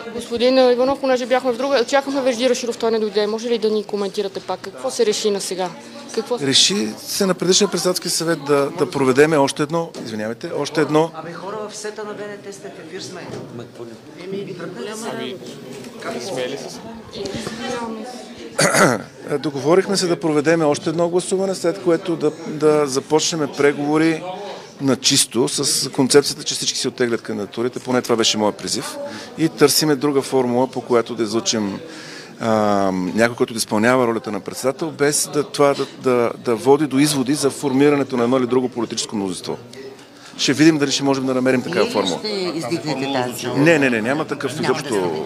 Господин Иванов, понеже бяхме в друга, чакахме Вежди Рашидов, той не дойде. Може ли да ни коментирате пак? Какво се реши на сега? Реши се на предишния председателски съвет да проведеме още едно, още едно. Абе хора, в сета на БНТ сте, в ефир сме. Договорихме се да проведеме още едно гласуване, след което да започнем преговори на чисто с концепцията, че всички си оттеглят кандидатурите, поне това беше моят призив, и търсиме друга формула, по която да излъчим някой, който да изпълнява ролята на председател, без да води до изводи за формирането на едно или друго политическо мнозинство. Ще видим дали ще можем да намерим такава формула. Ще издигнете тази? Не, няма такъв изобщо.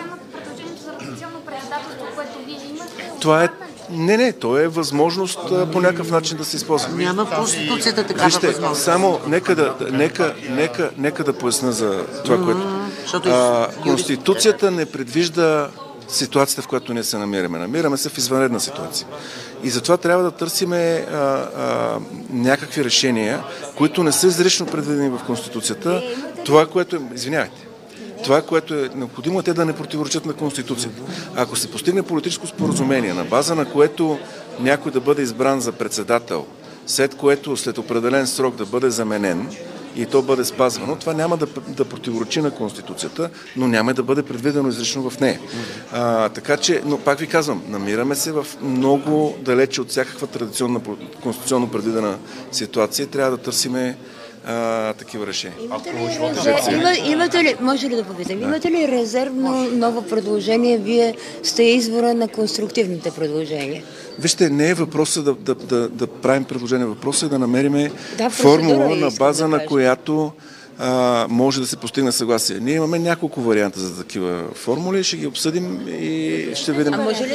Това е то е възможност по някакъв начин да се използва. Няма в Конституцията такава възможност. Само нека да поясня за това, което... Конституцията не предвижда ситуацията, в която ние се намираме. Намираме се в извънредна ситуация. И затова трябва да търсиме някакви решения, които не са изрично предвидени в Конституцията. Това, което е... Извинявайте. Това, което е необходимо, е те да не противоречат на Конституцията. Ако се постигне политическо споразумение, на база на което някой да бъде избран за председател, след което след определен срок да бъде заменен и то бъде спазвано, това няма да противоречи на Конституцията, но няма да бъде предвидено изрично в нея. Така че, но пак ви казвам, намираме се в много далече от всякаква традиционна конституционно предвидена ситуация и трябва да търсиме такива решения. Може ли да попитам, имате ли резервно ново предложение? Вие сте извора на конструктивните предложения. Вижте, не е въпросът да правим предложение, въпросът е да намерим формула, на база на която може да се постигне съгласие. Ние имаме няколко варианта за такива формули, ще ги обсъдим и ще видим.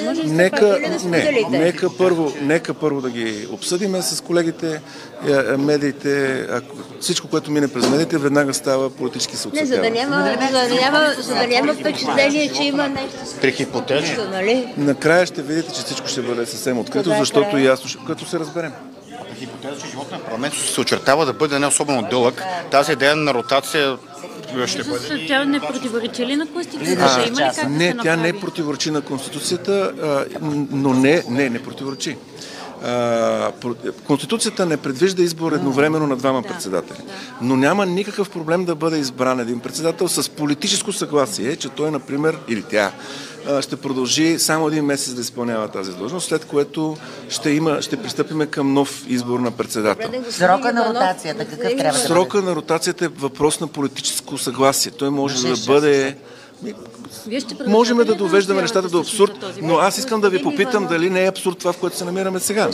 Нека първо да ги обсъдим с колегите, медиите. Всичко, което мине през медиите, веднага става политически се отсътява. За да няма впечатление, че има нещо. При хипотези. Накрая ще видите, че всичко ще бъде съвсем открито, защото ясно, като се разберем. Хипотеза, че живота на парламента се очертава да бъде не особено дълъг, тази идея на ротация ще бъде... Тя не противоречи ли на Конституцията? Има ли как не, тя не противоречи на Конституцията, но не противоречи. Конституцията не предвижда избор едновременно на двама председатели. Но няма никакъв проблем да бъде избран един председател с политическо съгласие, че той, например, или тя, ще продължи само един месец да изпълнява тази длъжност, след което ще пристъпиме към нов избор на председател. Срока на ротацията какъв трябва да бъде? Срока на ротацията е въпрос на политическо съгласие. Той може да бъде... Можем да довеждаме нещата до абсурд, но аз искам да ви попитам дали не е абсурд това, в което се намираме сега.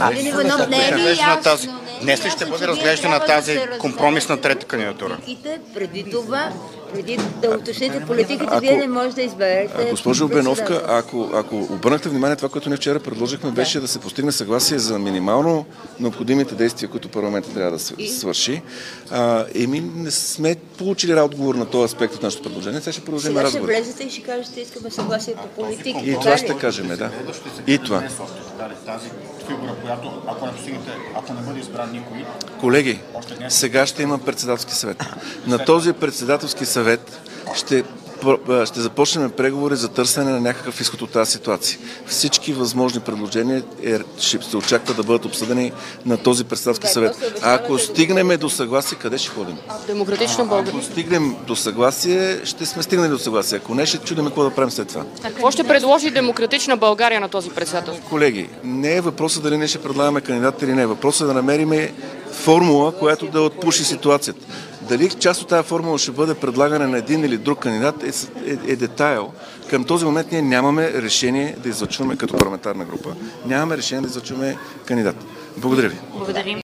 Днес ли ще бъде разглеждана тази компромисна трета кандидатура? Преди да уточните политиката, вие не може да изберете. Госпожо Обеновка, ако обърнахте внимание, това, което ние вчера предложихме, беше да се постигне съгласие за минимално необходимите действия, които парламентът трябва да свърши. Не сме получили отговор на този аспект от нашето предложение. Сега ще продължим разговор. Ще влезете и ще кажете, искаме съгласие по политики. И това ще кажем, да. И това. Тази фигура, която, ако не бъде избран никой... Колеги, сега ще има председателски съвет. На този председателски съвет ще започнем преговори за търсене на някакъв изход от тази ситуация. Всички възможни предложения ще се очаква да бъдат обсъдени на този председателски съвет. А ако стигнем до съгласие, къде ще ходим? Демократична България. Ако стигнем до съгласие, ще сме стигнали до съгласие. Ако не, ще чудим какво да правим след това. Какво ще предложи Демократична България на този председател? Колеги, не е въпросът дали не ще предлагаме кандидат или не. Въпросът е да намерим формула, която да отпуши ситуацията. Дали част от тази формула ще бъде предлагане на един или друг кандидат е детайл. Към този момент ние нямаме решение да излъчваме като парламентарна група. Нямаме решение да излъчваме кандидат. Благодаря ви. Благодарим.